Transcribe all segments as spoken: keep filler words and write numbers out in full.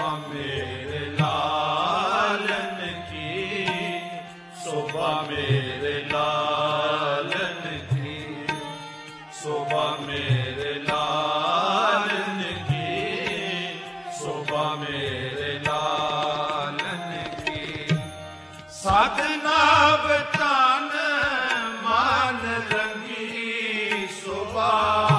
मेरे लालन की, शोभा मेरे लालन की, शोभा मेरे लालन की, शोभा मेरे लालन की। साधना बतान मान रंगी शोभा,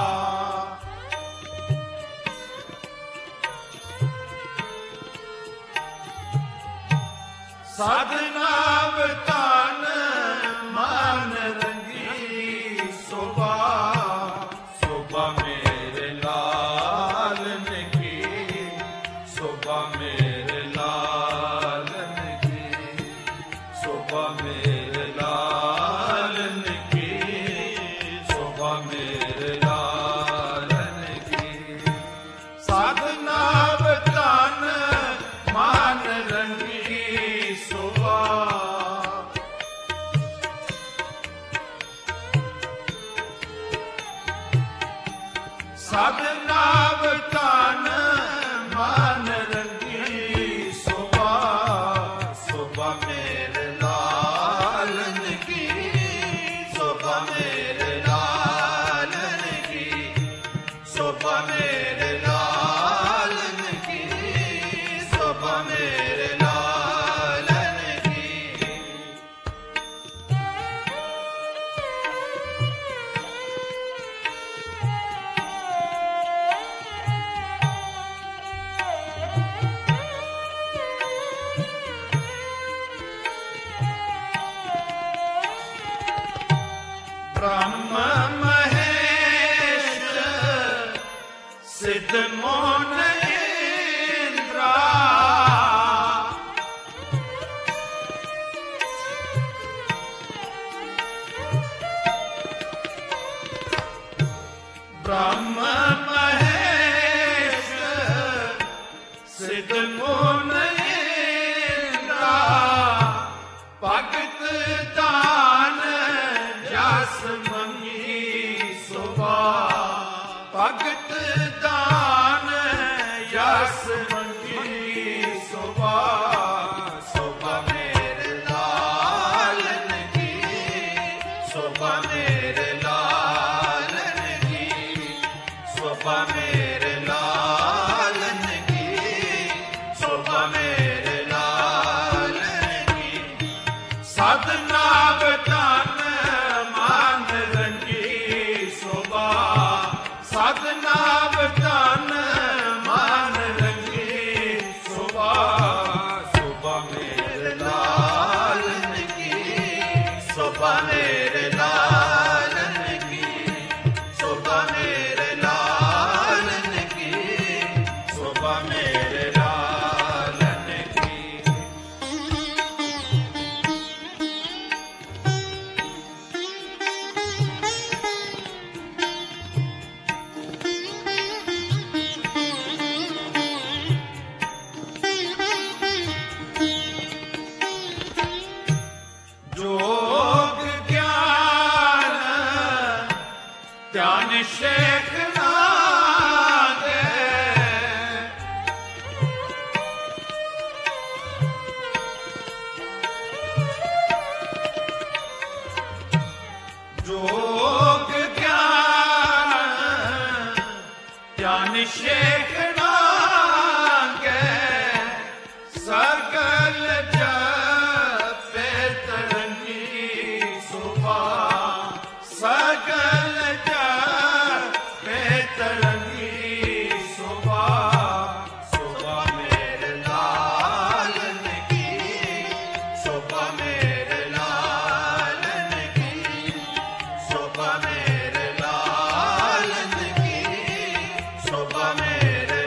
साधना बतान मान रंगी शोभा, शोभा मेरे लालन की, शोभा मेरे लालन की, शोभा मेरे लालन की, शोभा मेरे लालन की। साधना बतान मान रंगी शोभा, साधना बतान मान रंगी शोभा, शोभा मेरे लालन की, शोभा मेरे लालन की, शोभा मेरे लालन की, शोभा मेरे लालन की। ब्रह्म महेश सिद्ध मोन इंद्रा, ब्रह्म महेश सिद्ध मोन इंद्रा, भगत दान जस मंगी शोभा, भगत दान यस मंगी शोभा, शोभा मेरे लालन की, शोभा मेरे लालन की, शोभा मेरे लालन की, शोभा मेरे लालन की। साधना बतान मान रंगी शोभा, साधना बतान मान रंगी शोभा, शोभा मेरे लालन की, शोभा मेरे लालन की, शोभा मेरे लालन की, शोभा मेरे लालन की। जोग ज्ञान ध्यान शेख नागे, जोग ज्ञान ध्यान शेख नागे, सकल जपे तरंगी शोभा, सकल जपे तरंगी शोभा, शोभा मेरे लालन की, शोभा मेरे लालन की, शोभा मेरे लालन की, शोभा मेरे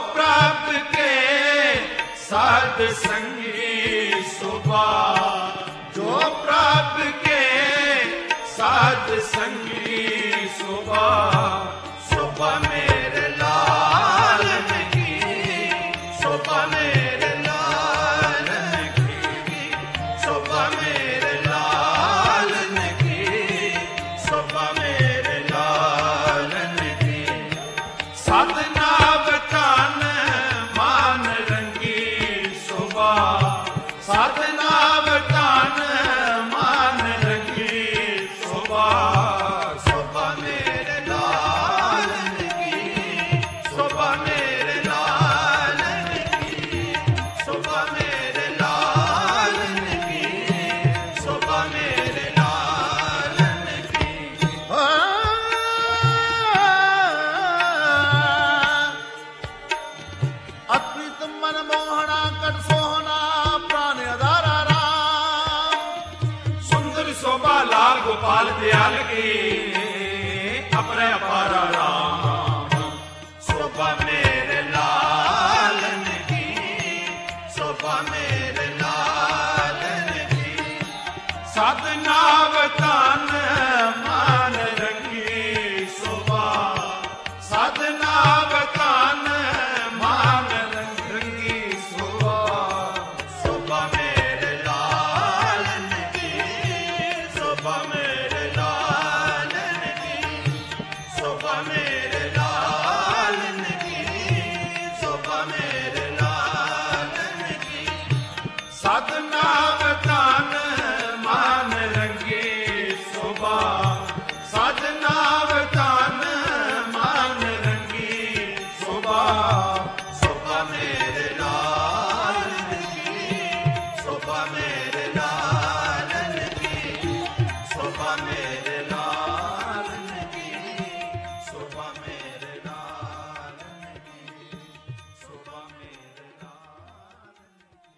प्राप्त के साध संगी शोभा, जो प्राप्त के साध संगी शोभा, शोभा मेरे लालन की, शोभा मेरे लालन की, शोभा मेरे लालन की, शोभा मेरे लालन की। साधना बचान मान रंगी शोभा, साधना बचान मान रंगी शोभा, शोभा मेरे लालन की, शोभा मेरे लालन की, शोभा मेरे लालन की, शोभा मेरे लालन की। अद्भुत मन मोहना कट सोहना प्राण अधारा राम। सुंदर शोभा लाल गोपाल दयाल की, अपने अपारा राम। शोभा मेरे लालन की, शोभा मेरे लालन की। साधना वतान मान रंगी शोभा, साधना वतान मान रंगी शोभा, शोभा मेरे लालन की, शोभा मेरे लालन की, शोभा मेरे लालन की, शोभा मेरे लालन की। साधना वतान मान रंगी शोभा, साधना वतान मान रंगी शोभा, शोभा मेरे लालन की, शोभा मेरे लालन की, शोभा मेरे लालन